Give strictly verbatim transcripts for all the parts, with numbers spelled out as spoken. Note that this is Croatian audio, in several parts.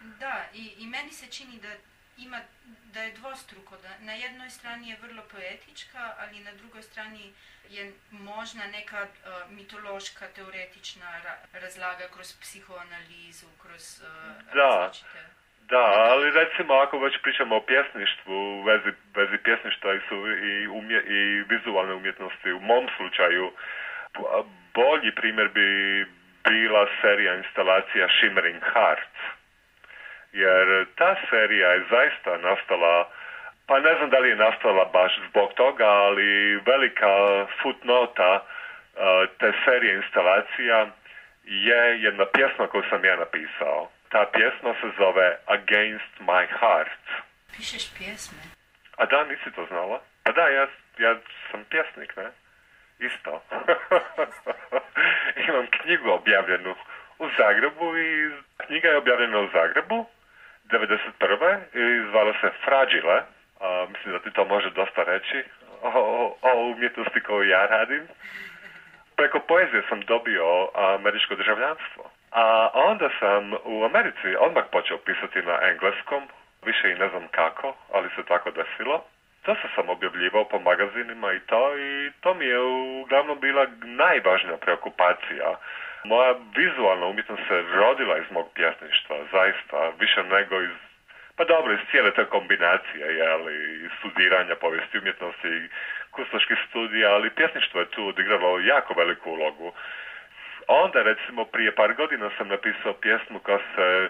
Da, i, i meni se čini da ima, da je dvostruko, da na jednoj strani je vrlo poetička, ali na drugoj strani je možda neka uh, mitološka, teoretična ra- razlaga kroz psihoanalizu, kroz uh, da. različite... Da, ali recimo ako već pričamo o pjesništvu, u vezi, vezi pjesništva i, su, i, umje, i vizualne umjetnosti, u mom slučaju bolji primjer bi bila serija instalacija Shimmering Hearts. Jer ta serija je zaista nastala, pa ne znam da li je nastala baš zbog toga, ali velika footnota uh, te serije instalacija je jedna pjesma koju sam ja napisao. Ta pjesma se zove Against My Heart. Pišeš pjesme? A da, nisi to znala? A da, ja, ja sam pjesnik, ne? Isto. Imam knjigu objavljenu u Zagrebu i knjiga je objavljena u Zagrebu devedeset prve i zvala se Fragile. A, mislim da ti to može dosta reći o, o, o umjetnosti koju ja radim. Preko poezije sam dobio američko državljanstvo. A onda sam u Americi odmah počeo pisati na engleskom, više i ne znam kako, ali se tako desilo. Dosta sam objavljivao po magazinima i to, i to mi je uglavnom bila najvažnija preokupacija. Moja vizualna umjetnost se rodila iz mog pjesništva, zaista, više nego iz, pa dobro, iz cijele te kombinacije, jeli, iz studiranja povijesti umjetnosti i kustoških studija, ali pjesništvo je tu odigralo jako veliku ulogu. Onda, recimo, prije par godina sam napisao pjesmu koja se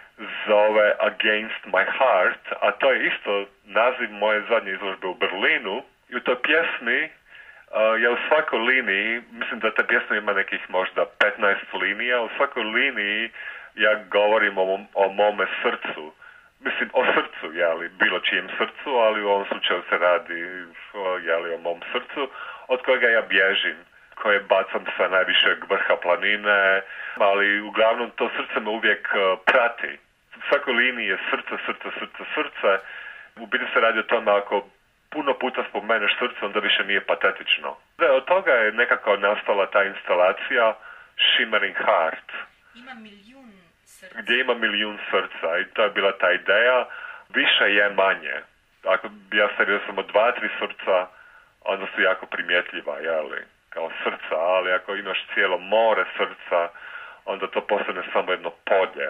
zove Against My Heart, a to je isto naziv moje zadnje izložbe u Berlinu. I u toj pjesmi uh, ja u svakoj liniji, mislim da ta pjesma ima nekih možda petnaest linija, u svakoj liniji ja govorim o, o mome srcu. Mislim, o srcu, jeli, bilo čijem srcu, ali u ovom slučaju se radi o, jeli, o mom srcu, od kojega ja bježim, koje bacam sa najvišeg vrha planine, ali uglavnom to srce me uvijek uh, prati. U svakoj liniji je srce, srce, srce, srce. U biti se radi o tome ako puno puta spomeneš srce, onda više nije patetično. Da, od toga je nekako nastala ta instalacija Shimmering Heart. Ima milijun srca. Gdje ima milijun srca i to je bila ta ideja. Više je manje. Ako bi ja stavio samo dva, tri srca, onda su jako primjetljiva, jeli? Kao srca, ali ako imaš cijelo more srca, onda to postane samo jedno polje.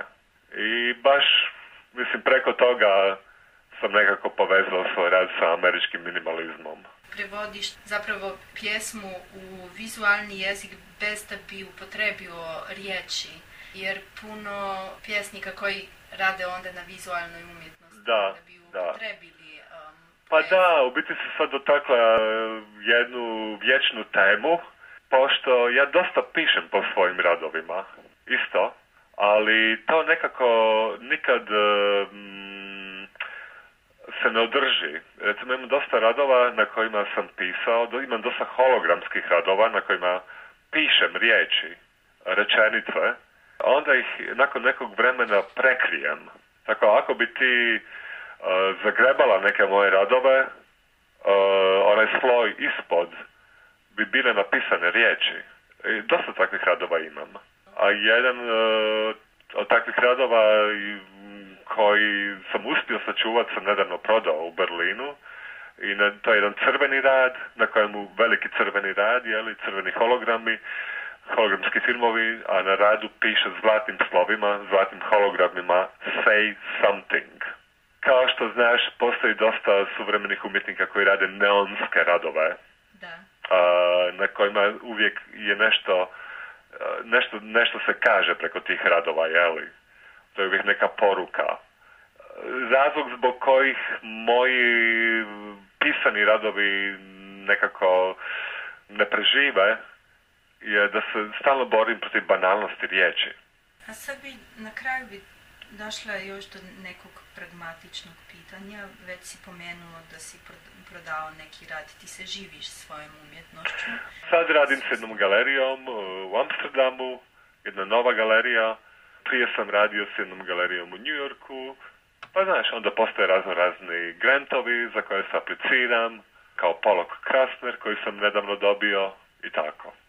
I baš, mislim, preko toga sam nekako povezao svoj rad sa američkim minimalizmom. Prevodiš zapravo pjesmu u vizualni jezik bez da bi upotrebio riječi, jer puno pjesnika koji rade onda na vizualnoj umjetnosti da, da bi upotrebili... Pa da, u biti se sad dotakla jednu vječnu temu, pošto ja dosta pišem po svojim radovima, isto, ali to nekako nikad mm, se ne održi. Recimo imam dosta radova na kojima sam pisao, imam dosta hologramskih radova na kojima pišem riječi, rečenice, onda ih nakon nekog vremena prekrijem. Tako, ako bi ti Uh, zagrebala neke moje radove, uh, onaj sloj ispod bi bile napisane riječi. I dosta takvih radova imam. A jedan uh, od takvih radova koji sam uspio sačuvati sam nedavno prodao u Berlinu. I na, to je jedan crveni rad, na kojemu veliki crveni rad, jeli, crveni hologrami, hologramski filmovi, a na radu piše zlatnim slovima, zlatnim hologramima Say Something. Kao što znaš, postoji dosta suvremenih umjetnika koji rade neonske radove. Da. A, na kojima uvijek je nešto, nešto, nešto se kaže preko tih radova, jeli? To je uvijek neka poruka. Razlog zbog kojih moji pisani radovi nekako ne prežive je da se stalno borim protiv banalnosti riječi. A sad bi na kraju bi došla još do nekog pragmatičnog pitanja. Već si pomenuo da si prodao neki rad. Ti se živiš svojom umjetnošću? Sad radim s jednom galerijom u Amsterdamu, jedna nova galerija. Prije sam radio s jednom galerijom u New Yorku. Pa znaš, onda postoje razno razni grantovi za koje se apliciram, kao Pollock Krasner koji sam nedavno dobio i tako.